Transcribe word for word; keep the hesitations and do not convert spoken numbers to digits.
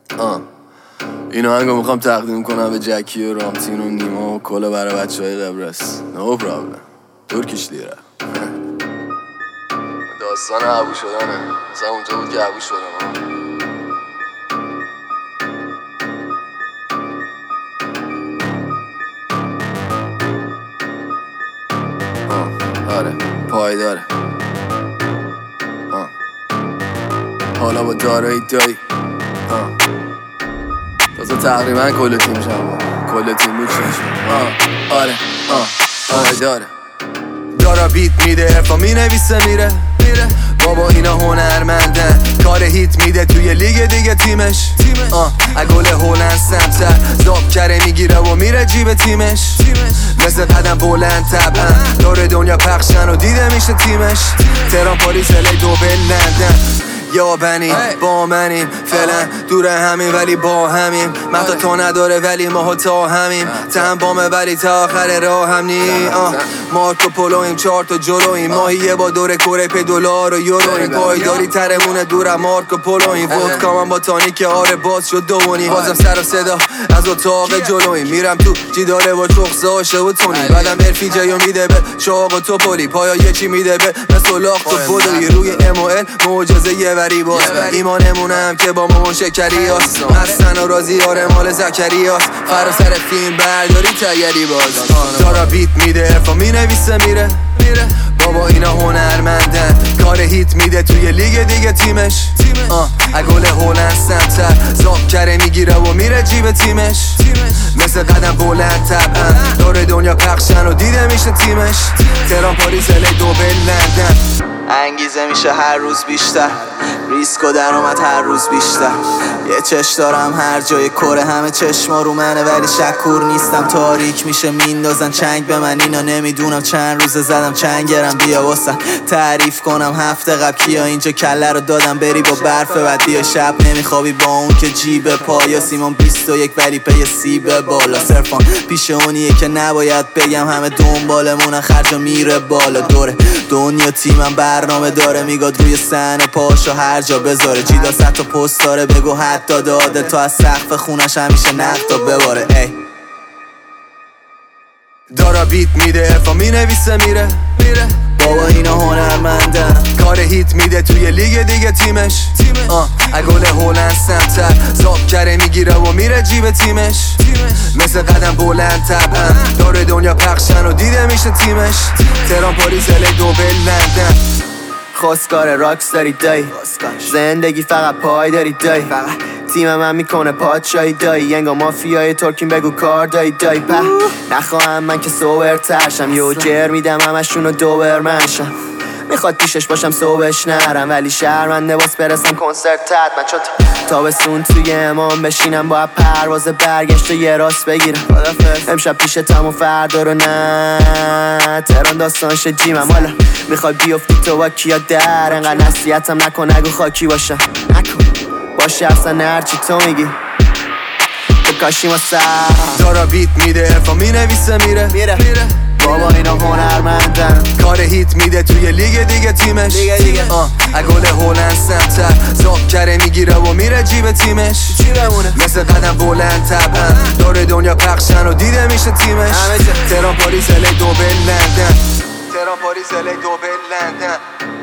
آه اینو هنگو میخوام تقدیم کنم به جکی و رامتین و نیما و کلا برای بچه های قبرس. نو پرابلم ترکیش لیره. داستان عبو شدنه، مثلا اونجا بود که عبو شدم. آه آره پایداره. آه حالا با دارایی دایی. آه تازه تقریبا کل تیم شما کل تیم بود شما. آه آره آه پایداره. دارا بیت میده ارفا می نویسه میره میره بابا اینا هنرمندن. کار هیت میده توی لیگ دیگه تیمش. آه اگل هولند سمتر زاب کره میگیره و میره جیب تیمش. مثل قدم بلند طبعا دور دنیا پخشن و دیده میشه تیمش. تهران پاریس الی دوبل لندن یا بنیم با منیم فعلا دور همین ولی با همیم. مهدا تو نداره ولی ما تا همیم. تن بامه ولی تا آخر راه هم نی. مارکو پولویم چهار تا جلویم. ماهیه با دور کره پی دلار و یورویم. پایداری ترمونه دورم مارکو پولویم. ودکا من با تانیک آره باز شد دوونی. بازم سر و صدا از اتاق جلویم. میرم تو جیداره با چخصاشه و تونی. بعدم ارفی جایو میده به چاق و توپولی. پایا یکی میده به مثل لاخت و بودوی. روی ام ال معجزه یه وری باز ایمانمونم که با مامان شکری هست. حسن و رازی آره مال زکری هست. فرا سر فیلم برداری تیری باز. دارا بیت میده ارفا می نویسه میره میره بابا اینا هنرمندن. کار هیت میده توی لیگ دیگه تیمش. آه اگل هولند سمتر زاب کره میگیره و میره جیب تیمش. مثل قدم بلند طبعا دور دنیا پخشن و دیده میشه تیمش. تهران پاریس الی دوبل لندن. انگیزه میشه هر روز بیشتر. ریسک و درآمد هر روز بیشتر. یه چش دارم هر جای کره همه چشما رو منه ولی شکور نیستم. تاریک میشه میندازن چنگ به من. اینا نمیدونم چند روزه زدم چنگرم. بیا واسن تعریف کنم هفته قبل کیا اینجا کله رو دادم بری با برف. بعد بیا شب نمیخوابی با اون که جیب پایا. سیمان بیست و یک ولی پی سیب بالا. صرفان پیش اونیه که نباید بگم همه دنبالمونن. خرجا میره بالا دوره دنیا تیمم برنامه داره. میگاد روی صحنه پاشو هر جا بذاره. جیدا صد تا پست داره بگو حتی داده تا از سقف خونش همیشه نقدا بباره. ای دارا بیت میده ارفا می نویسه میره میره بابا اینا هنرمندن. کار هیت میده توی لیگ دیگه تیمش. آه اگل هولند سمتر زاب کره میگیره و میره جیب تیمش. مثل قدم بلند طبعا دور دنیا پخشن و دیده میشه تیمش. تهران پاریس الی دوبل لندن. خواستگار راکس داری دایی. زندگی فقط پای داری دایی. تیم من میکنه پادشاهی دایی. ینگا مافیای ترکیم بگو کار دایی دایی. په نخواهم من که سوورترشم. یو جر میدم همشونو دوبرمنشم. میخواد پیشش باشم صبحش نرم ولی شرمنده باز برسم کنسرت تد. من چون تابستون توی امام بشینم با پرواز برگشت و یه راست بگیرم. امشب پیشتم و فردا رو نه. تهران داستانش جیمم. حالا میخوای بیفتی تو با کیا در. انقدر نصیحتم نکن نگو خاکی باشم. نکن باشه اصلا هرچی تو میگی بکاشیم و سر. دارا بیت میده ارفا می نویسه میره میره میره بابا اینا هنرمندن. کار هیت میده توی لیگ دیگه تیمش. دیگه دیگه آه اگل هولند سمتر زاب کره میگیره و میره جیب تیمش. مثل قدم بلند طبعا دور دنیا پخشن و دیده میشه تیمش. تهران پاریس الی دوبل لندن. تهران پاریس الی دوبل لندن.